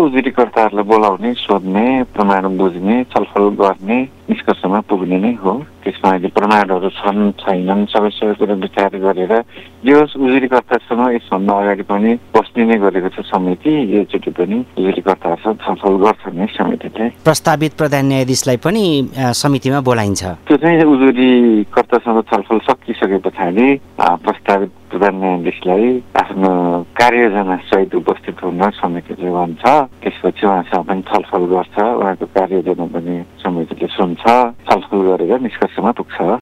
उजुरीकर्ताहरूलाई बोलाउने, सोध्ने, प्रमाण बुझ्ने, छलफल गर्ने, निष्कर्षमा पुग्ने नै हो। त्यसमा अहिले प्रमाणहरू छन् छैनन् सबै कुरा विचार गरेर यो उजुरीकर्तासँग यसभन्दा अगाडि पनि बस्ने नै गरेको छ समिति। योचोटि पनि उजुरीकर्ताहरूसँग छलफल गर्छ नै समितिले। प्रस्तावित प्रधान न्यायाधीशलाई पनि समितिमा बोलाइन्छ। त्यो चाहिँ उजुरीकर्तासँग छलफल सकिसके पछाडि प्रस्तावित प्रधान न्यायाधीशलाई आफ्नो कार्ययोजना सहित उपस्थित हुन समितिले भन्छ। त्यसपछि उहाँसँग पनि छलफल गर्छ, उहाँको कार्ययोजना पनि समितिले सुन्छ, छलफल गरेर निष्कर्षमा पुग्छ।